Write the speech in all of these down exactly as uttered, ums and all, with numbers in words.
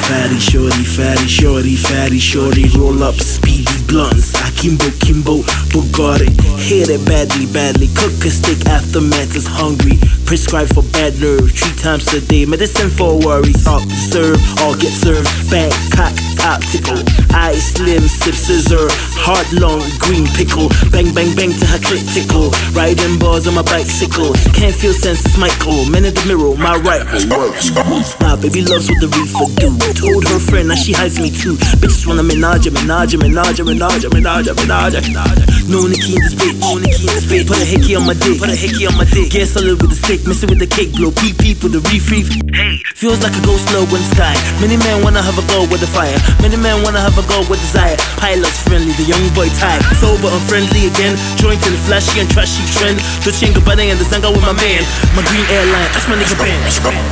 fatty, shorty, fatty, shorty, fatty, shorty, roll up speedy blunts. Akimbo, Kimbo, Bugatti, hit it badly, badly. Cook a steak after mantis hungry. Prescribe for bad nerves, three times a day. Medicine for worries, observe, all get served. Bang, cock, optical, eye slim, sip scissor. Hard, long, green pickle. Bang, bang, bang to her clit tickle. Riding bars on my bicycle. Can't feel senses, Michael. Man in the mirror, my rifle works. Nah, baby loves what the reefer do. Told her friend, now she hides me too. Bitches wanna menage, menage, menage, menage, menage, menage. No Nicky in this bitch, no Nicky in this bitch. Put a hickey on my dick, put a hickey on my dick. Get solid with the stick, mess it with the cake, blow peep peep with the reef. Hey, feels like a ghost low in the sky. Many men wanna have a go with the fire. Many men wanna have a go with desire. Pilots friendly, the young boy tired. Sober and friendly again. Joint in the flashy and trashy trend. The chinga bunny and the zanga with my man. My green airline, that's my nigga Ben.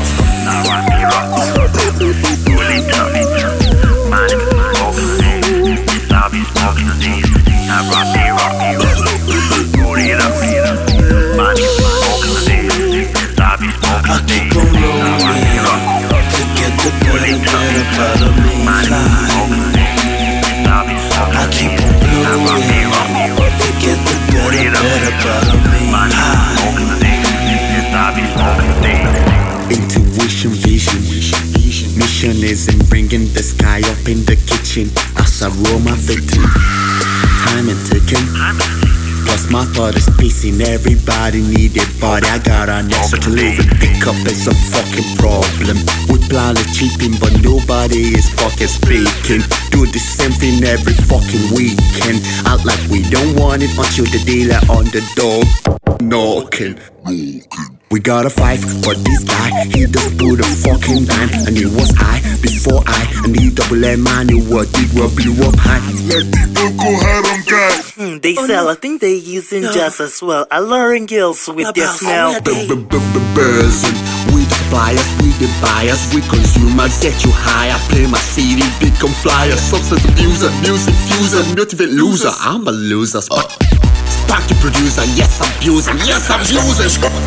I keep on rolling to get the better, better, better me fly. I keep on blowing to get the better, better, better me high. Intuition, vision, mission is in bringing the sky up in the kitchen. As I roll my victory, time and ticking. Plus my thought is pacing, everybody need a body. I got an extra to live and pick up is a fucking problem. We plan it cheaping but nobody is fucking speaking. Do the same thing every fucking weekend. Act like we don't want it until the dealer on the door knocking. We gotta fight for this guy, he just put a fucking dime. And it was I, before I, and he double M man, it what did what blew up high. Let people go hard on guy. Hmm, they sell, I think they using just as well. Alluring girls with their smell. Buzzing, we the suppliers, we the buyers, we consumers, get you higher. Play my C D, become flyers. Substance abuser, music fuser, motivate loser. I'm a loser, spot. Spark the producer, yes I'm abusing, yes I'm using.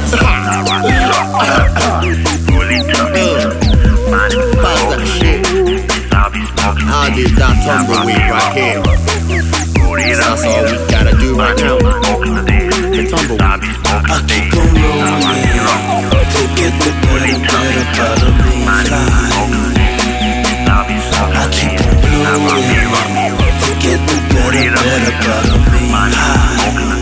Pass that shit. I did that tumbleweed right here. That's all we gotta do right now. The tumbleweed. I keep on rolling to get the better, better, better me fly. I keep on blowing to get the better, better, better me high.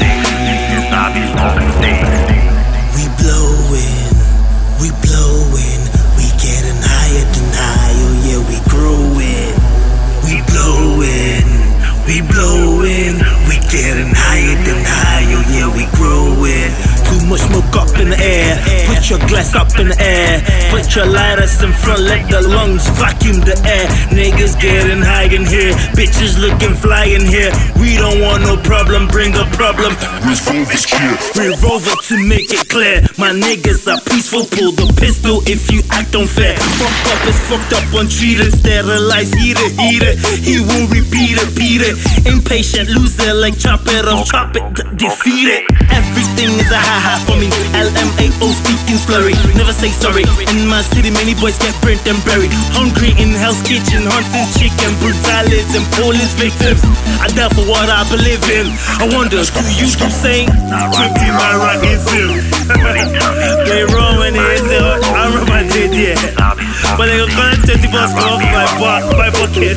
We blowin', we blowin', we getting higher than higher, yeah we growin'. We blowin', we blowin', we getting higher than higher, yeah we growin'. Too much smoke up in the air, put your glass up in the air. Put your lighters in front, let the lungs vacuum the air. Niggas getting high in here, bitches looking fly in here. We don't want no problem, bring a problem. Revolver's clear. Revolver to make it clear. My niggas are peaceful, pull the pistol if you act unfair. Fucked up is fucked up, untreated, sterilized, eat it, eat it. He won't repeat it, beat it. Impatient loser like chop it off, chop it, d- defeat it. Everything is a high high for me. L M A O speaking slurry, never say sorry. In my city many boys get burnt and buried. Hungry in Hell's Kitchen, hunting chicken, brutalities and police victims. I die for what I believe in. I wonder, screw you, screw saying twenty my rock is him. They wrong when they say, I remember I did, yeah. But they go collect twenty bucks off my, bo- my bucket.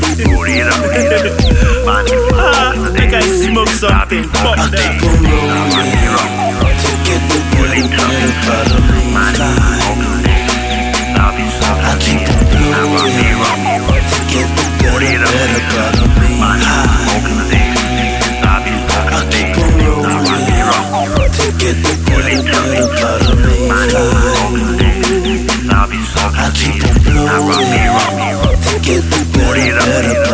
Ah, think I smoke something. Fuck that. To get the better, better, better me fly. I keep on blowing to get the better, better, better me high. I keep on rolling to get the better, better, better me fly. I keep on blowing to get the better, better,